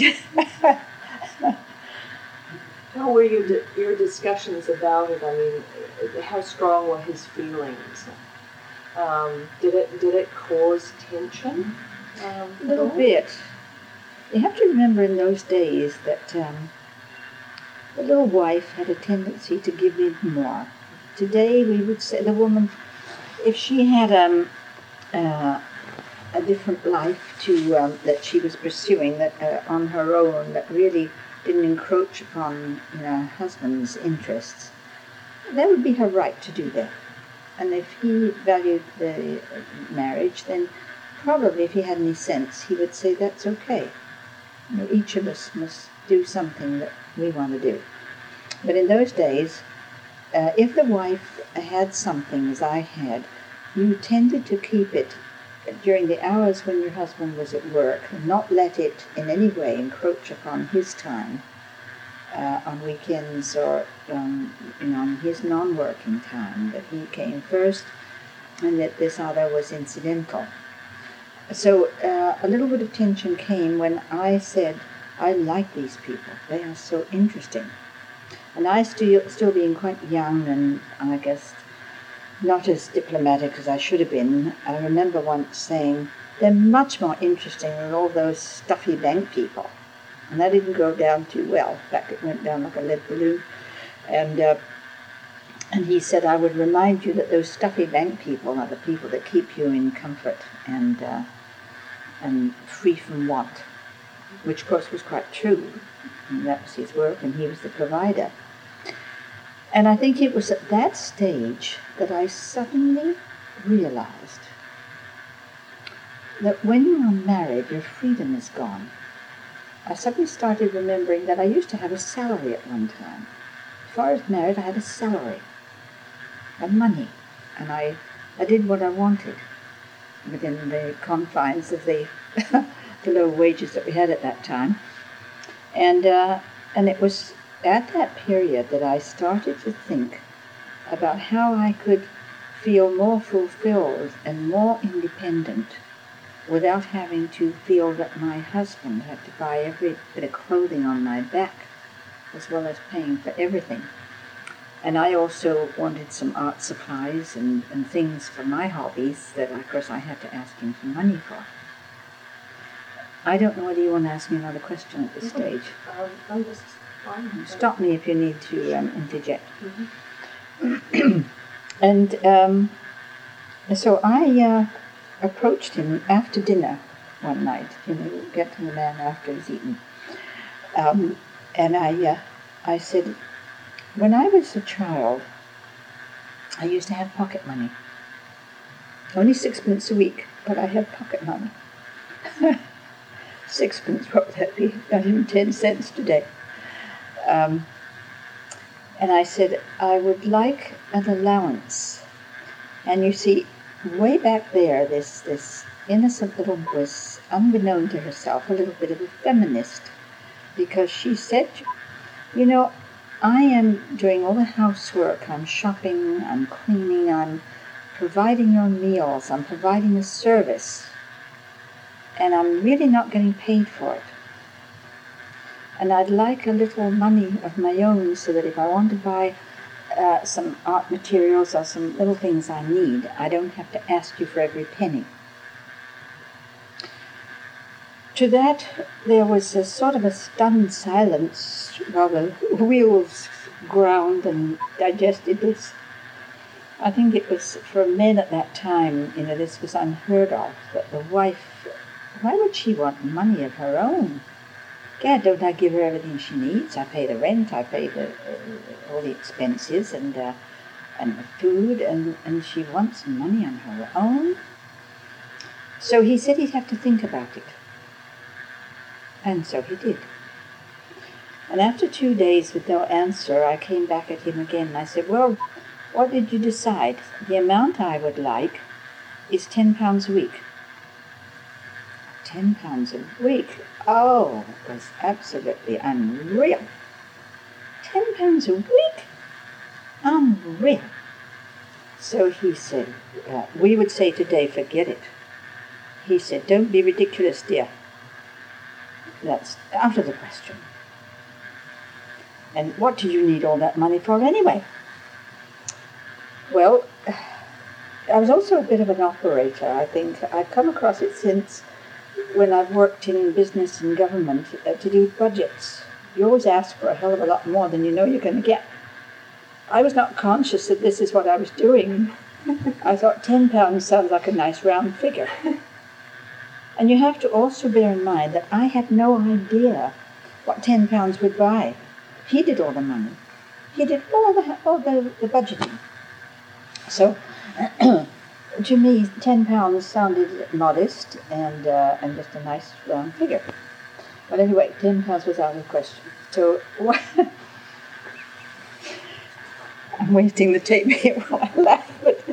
How were your, di- your discussions about it? I mean, how strong were his feelings? Um, did it did it cause tension? Um, a little bit. You have to remember in those days that um, the little wife had a tendency to give in more. Today we would say the woman, if she had um, uh, a different life to um, that she was pursuing that uh, on her own, that really didn't encroach upon, you know, her husband's interests, that would be her right to do that. And if he valued the marriage, then probably if he had any sense, he would say that's okay. You know, each of us must do something that we want to do. But in those days, uh, if the wife had something, as I had, you tended to keep it during the hours when your husband was at work, and not let it in any way encroach upon his time. Uh, on weekends or um, you know, on his non-working time, that he came first and that this other was incidental. So uh, a little bit of tension came when I said, I like these people, they are so interesting. And I still, still being quite young and I guess not as diplomatic as I should have been, I remember once saying, they're much more interesting than all those stuffy bank people. And that didn't go down too well. In fact, it went down like a lead balloon. And uh, And he said, I would remind you that those stuffy bank people are the people that keep you in comfort and uh, and free from want, which of course was quite true. And that was his work, and he was the provider. And I think it was at that stage that I suddenly realized that when you are married, your freedom is gone. I suddenly started remembering that I used to have a salary at one time. Before I was married, I had a salary, and money, and I, I did what I wanted within the confines of the, the low wages that we had at that time. And, uh, and it was at that period that I started to think about how I could feel more fulfilled and more independent without having to feel that my husband had to buy every bit of clothing on my back, as well as paying for everything. And I also wanted some art supplies and, and things for my hobbies that, of course, I had to ask him for money for. I don't know whether you want to ask me another question at this stage. Um, I'm just fine. Stop me if you need to um, interject. Mm-hmm. And um, so I uh, approached him after dinner one night. You know, you get to the man after he's eaten. Um, and I, uh, I said, when I was a child, I used to have pocket money. Only sixpence a week, but I had pocket money. Sixpence, what would that be? Not even ten cents today. Um, and I said, I would like an allowance. And you see, way back there, this, this innocent little boy was, unbeknown to herself, a little bit of a feminist, because she said, you know, I am doing all the housework, I'm shopping, I'm cleaning, I'm providing your meals, I'm providing a service, and I'm really not getting paid for it. And I'd like a little money of my own so that if I want to buy uh, some art materials or some little things I need, I don't have to ask you for every penny. To that, there was a sort of a stunned silence while the wheels ground and digested this. I think it was, for men at that time, you know, this was unheard of, that the wife, why would she want money of her own? Gad, don't I give her everything she needs? I pay the rent, I pay the, uh, all the expenses and uh, and the food, and, and she wants money on her own? So he said he'd have to think about it. And so he did. And after two days with no answer, I came back at him again and I said, well, what did you decide? The amount I would like is ten pounds a week. Ten pounds a week? Oh, it was absolutely unreal. Ten pounds a week? Unreal. So he said, uh, we would say today, forget it. He said, don't be ridiculous, dear. That's out of the question. And what do you need all that money for anyway? Well, I was also a bit of an operator, I think. I've come across it since when I've worked in business and government uh, to do budgets. You always ask for a hell of a lot more than you know you're going to get. I was not conscious that this is what I was doing. I thought ten pounds sounds like a nice round figure. And you have to also bear in mind that I had no idea what ten pounds would buy. He did all the money. He did all the all the, the budgeting. So, to me, ten pounds sounded modest and uh, and just a nice round figure. But anyway, ten pounds was out of the question. So, what I'm wasting the tape here while I laugh, but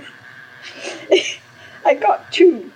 I got two.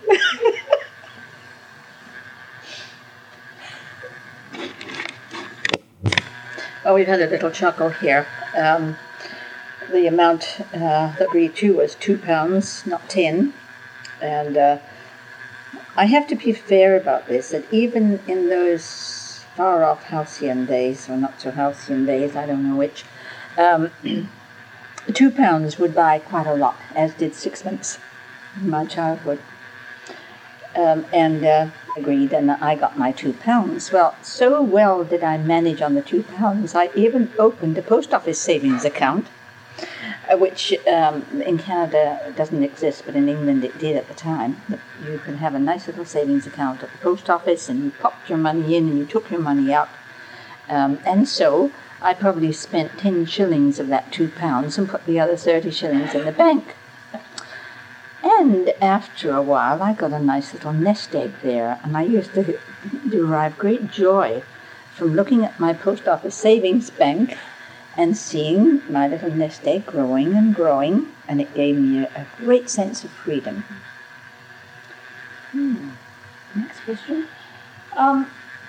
Well, we've had a little chuckle here. Um, the amount uh, that agreed to was two pounds, not ten. And uh, I have to be fair about this, that even in those far-off halcyon days, or not so halcyon days, I don't know which, um, two pounds would buy quite a lot, as did sixpence in my childhood. Um, and uh, agreed, and I got my two pounds. Well, so well did I manage on the two pounds, I even opened a post office savings account uh, which um, in Canada doesn't exist, but in England it did at the time. You could have a nice little savings account at the post office, and you popped your money in and you took your money out. Um, and so I probably spent ten shillings of that two pounds and put the other thirty shillings in the bank. And after a while, I got a nice little nest egg there, and I used to derive great joy from looking at my post office savings bank and seeing my little nest egg growing and growing, and it gave me a, a great sense of freedom. Hmm. Next question. Um,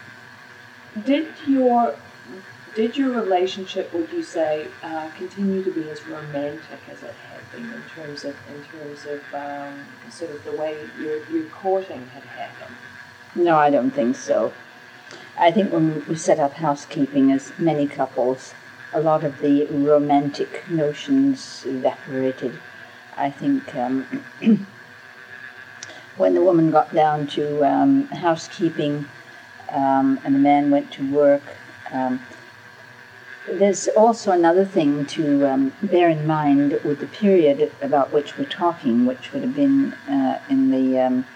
did your did your relationship, would you say, uh, continue to be as romantic as it had been in terms of in terms of um, sort of the way your your courting had happened? No, I don't think so. I think when we set up housekeeping, as many couples, a lot of the romantic notions evaporated. I think um, when the woman got down to um, housekeeping um, and the man went to work, um, there's also another thing to um, bear in mind with the period about which we're talking, which would have been uh, in the, um,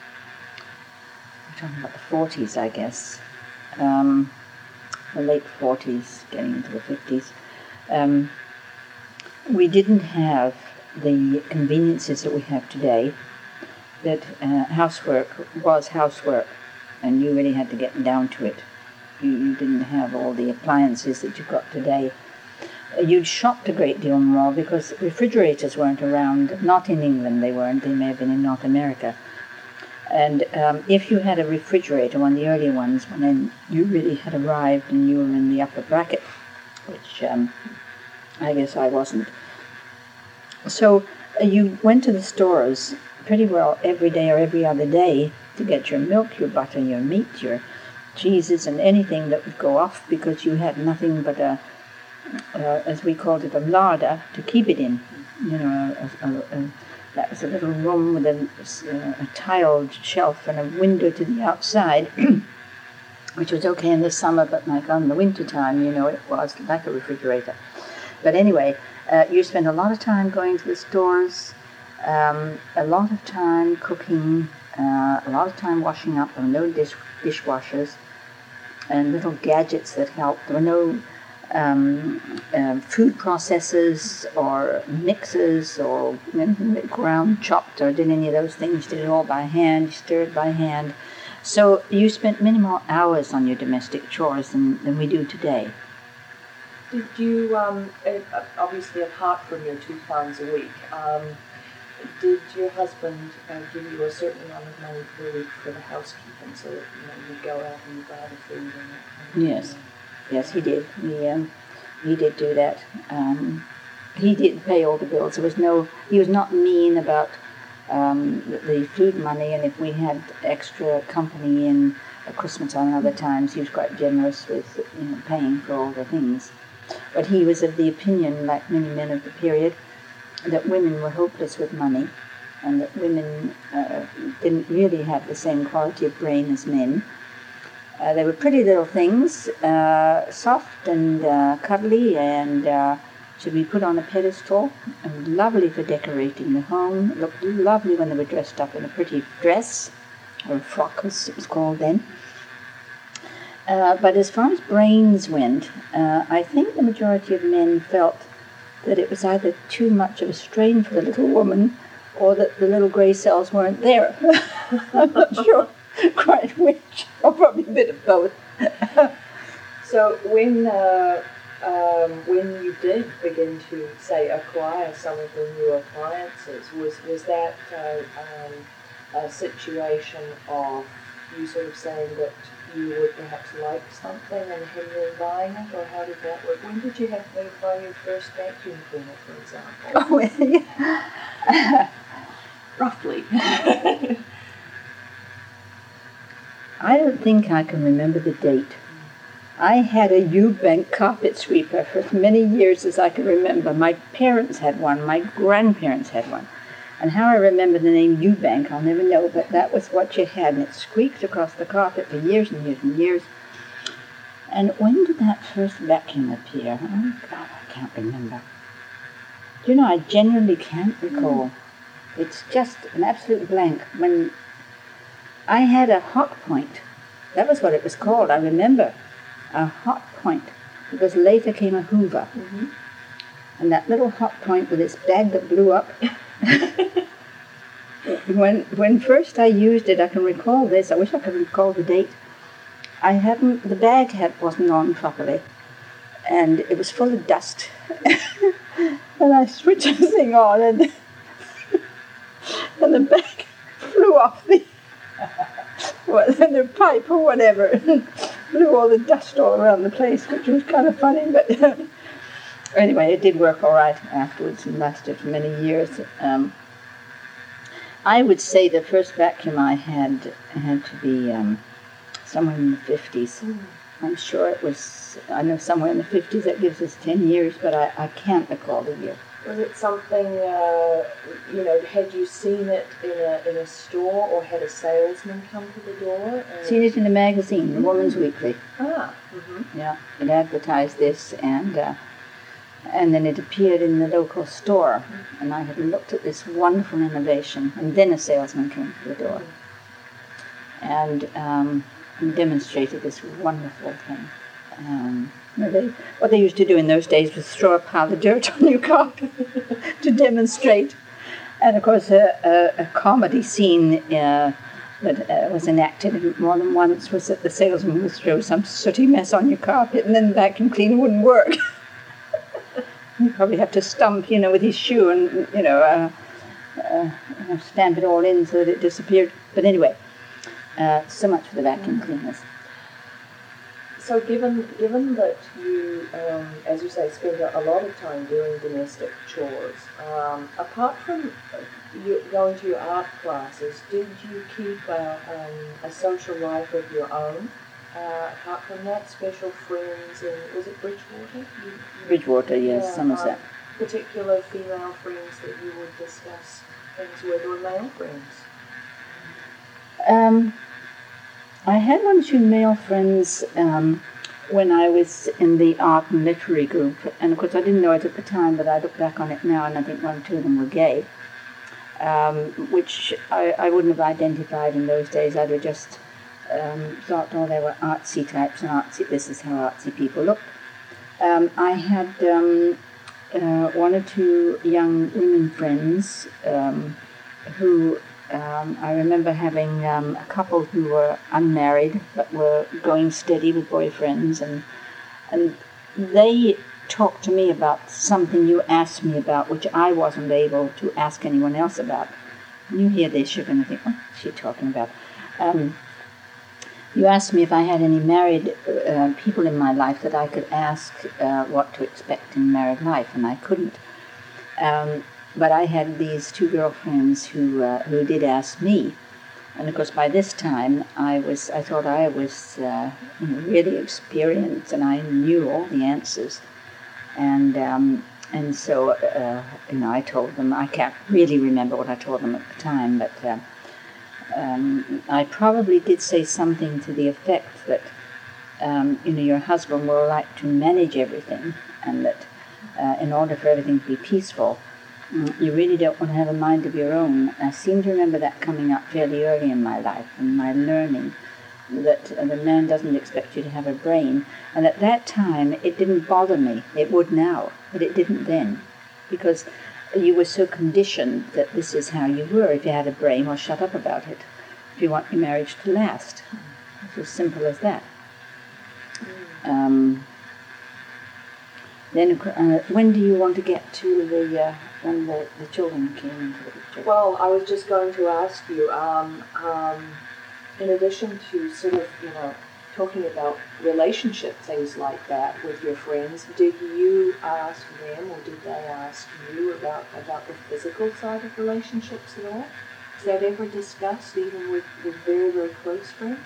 we're talking about the forties, I guess, um, the late forties, getting into the fifties. Um, we didn't have the conveniences that we have today, that uh, housework was housework, and you really had to get down to it. You, you didn't have all the appliances that you've got today. Uh, you'd shopped a great deal more because refrigerators weren't around. Not in England they weren't, they may have been in North America. And um, if you had a refrigerator, one of the early ones, then you really had arrived and you were in the upper bracket, which um, I guess I wasn't. So uh, you went to the stores pretty well every day or every other day to get your milk, your butter, your meat, your cheeses, and anything that would go off, because you had nothing but a, uh, as we called it, a larder to keep it in. You know, a, a, a, that was a little room with a, a, a tiled shelf and a window to the outside, which was okay in the summer, but like on the winter time, you know, it was like a refrigerator. But anyway, uh, you spent a lot of time going to the stores, um, a lot of time cooking, uh, a lot of time washing up. There were no dish dishwashers and little gadgets that helped. There were no um, uh, food processors or mixers or anything that ground, chopped, or did any of those things. You did it all by hand, you stirred by hand. So you spent many more hours on your domestic chores than, than we do today. Did you, um, obviously apart from your two pounds a week, um, did your husband uh, give you a certain amount of money per week for the housekeeping, so that, you know, you'd go out and you buy the food and that kind of Yes, thing? yes, he did. He um, he did do that. Um, he did pay all the bills. There was no. He was not mean about um, the, the food money, and if we had extra company in at Christmas and other times, he was quite generous with, you know, paying for all the things. But he was of the opinion, like many men of the period, that women were hopeless with money, and that women uh, didn't really have the same quality of brain as men. Uh, they were pretty little things, uh, soft and uh, cuddly, and uh, should be put on a pedestal, and lovely for decorating the home. Looked lovely when they were dressed up in a pretty dress, or a frock as it was called then. Uh, but as far as brains went, uh, I think the majority of men felt that it was either too much of a strain for the little woman, or that the little grey cells weren't there. I'm not sure quite which, or probably a bit of both. So when uh, um, when you did begin to, say, acquire some of the new appliances, was was that uh, um, a situation of you sort of saying that you would perhaps like something and hindering buying it, or how did that work? When did you have to buy your first vacuum cleaner, for example? Oh, well, yeah. Roughly. I don't think I can remember the date. I had a Eubank carpet sweeper for as many years as I can remember. My parents had one, my grandparents had one. And how I remember the name Eubank, I'll never know, but that was what you had, and it squeaked across the carpet for years and years and years. And when did that first vacuum appear? Oh, God, I can't remember. Do you know, I genuinely can't recall. It's just an absolute blank. When I had a hot point, that was what it was called, I remember, a hot point, because later came a Hoover. Mm-hmm. And that little hot point with its bag that blew up, when when first I used it, I can recall this, I wish I could recall the date, I hadn't, the bag had, wasn't on properly, and it was full of dust. And I switched the thing on, and, and the bag flew off the, well, the pipe or whatever, and blew all the dust all around the place, which was kind of funny, but anyway, it did work all right afterwards and lasted for many years. Um, I would say the first vacuum I had had to be um, somewhere in the fifties. Mm. I'm sure it was, I know somewhere in the fifties, that gives us ten years, but I, I can't recall the year. Was it something, uh, you know, had you seen it in a in a store, or had a salesman come to the door? And... Seen it in a magazine, the Woman's Weekly. Ah. Mm-hmm. Yeah, it advertised this, and uh, and then it appeared in the local store, mm-hmm. and I had looked at this wonderful innovation, and then a salesman came to the door, mm-hmm. and um, demonstrated this wonderful thing. Um, They, what they used to do in those days was throw a pile of dirt on your carpet to demonstrate. And of course, a, a, a comedy scene uh, that uh, was enacted more than once was that the salesman would throw some sooty mess on your carpet, and then the vacuum cleaner wouldn't work. You'd probably have to stump, you know, with his shoe and, you know, uh, uh, stamp it all in so that it disappeared. But anyway, uh, so much for the vacuum cleaners. So given given that you, um, as you say, spend a lot of time doing domestic chores, um, apart from you going to your art classes, did you keep a, um, a social life of your own? Uh, apart from that, special friends in, was it Bridgewater? You, you, Bridgewater, yes, yeah, Somerset. Um, particular female friends that you would discuss things with, or male friends? Um... I had one or two male friends um, when I was in the art and literary group, and of course I didn't know it at the time, but I look back on it now and I think one or two of them were gay, um, which I, I wouldn't have identified in those days. I'd have just um, thought, oh, they were artsy types, and artsy, this is how artsy people look. Um, I had um, uh, one or two young women friends um, who Um, I remember having um, a couple who were unmarried but were going steady with boyfriends, and and they talked to me about something you asked me about, which I wasn't able to ask anyone else about. And you hear this, you're going to think, what's she talking about? Um, you asked me if I had any married uh, people in my life that I could ask uh, what to expect in married life, and I couldn't. Um, But I had these two girlfriends who uh, who did ask me, and of course by this time I was I thought I was uh, you know, really experienced, and I knew all the answers, and um, and so uh, you know I told them. I can't really remember what I told them at the time, but uh, um, I probably did say something to the effect that um, you know your husband will like to manage everything, and that uh, in order for everything to be peaceful, you really don't want to have a mind of your own. I seem to remember that coming up fairly early in my life, and my learning that the man doesn't expect you to have a brain. And at that time, it didn't bother me. It would now, but it didn't then, because you were so conditioned that this is how you were. If you had a brain, well, shut up about it. If you want your marriage to last, it's as simple as that. Um, then, uh, when do you want to get to the? Uh, when the, the children came into the picture? Well, I was just going to ask you, um, um, in addition to sort of, you know, talking about relationship things like that with your friends, did you ask them, or did they ask you about, about the physical side of relationships at all? Is that ever discussed, even with, with very, very close friends?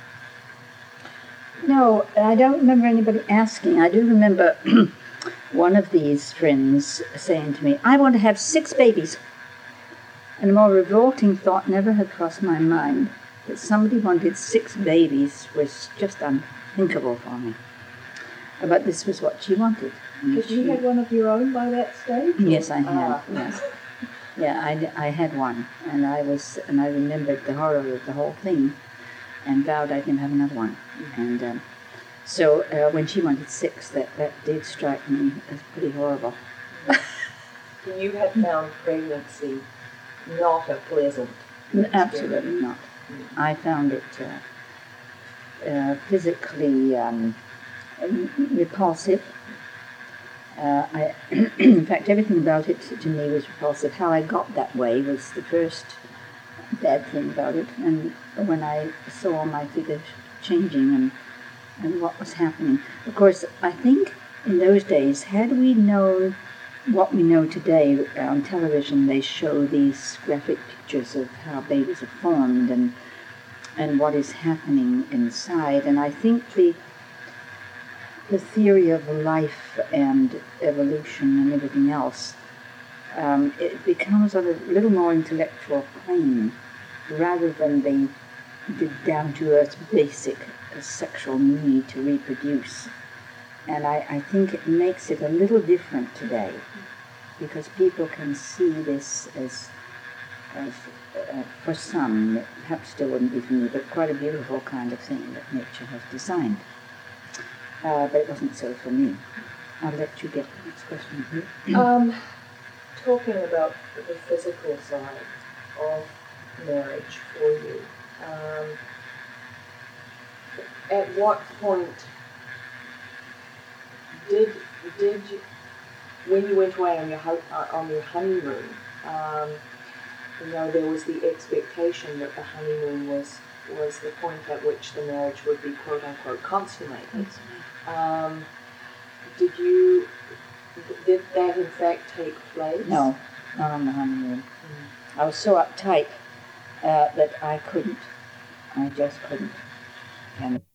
No, I don't remember anybody asking. I do remember one of these friends saying to me, I want to have six babies. And a more revolting thought never had crossed my mind. That somebody wanted six babies was just unthinkable for me. But this was what she wanted. Because you had one of your own by that stage? Yes, I had. Ah. Yes. Yeah, I, I had one, and I was, and I remembered the horror of the whole thing, and vowed I'd never have another one. And um, so uh, when she wanted six, that, that did strike me as pretty horrible. You had found pregnancy not a pleasant experience. Absolutely not. I found it uh, uh, physically um, repulsive. Uh, I, in fact, everything about it to me was repulsive. How I got that way was the first bad thing about it. And when I saw my figure changing and, and what was happening. Of course, I think in those days, had we known what we know today, on television they show these graphic pictures of how babies are formed and and what is happening inside. And I think the the theory of life and evolution and everything else, um, it becomes on a little more intellectual plane rather than the, the down-to-earth basic uh, sexual need to reproduce. And I, I think it makes it a little different today, because people can see this as, as uh, for some, it perhaps still wouldn't be for me, but quite a beautiful kind of thing that nature has designed. Uh, but it wasn't so for me. I'll let you get the next question. Um, talking about the physical side of marriage for you, um, at what point did did you, when you went away on your ho- uh, on your honeymoon, um, you know, there was the expectation that the honeymoon was was the point at which the marriage would be quote unquote consummated. Um, did you did that in fact take place? No, not on the honeymoon. Mm. I was so uptight uh, that I couldn't. I just couldn't. And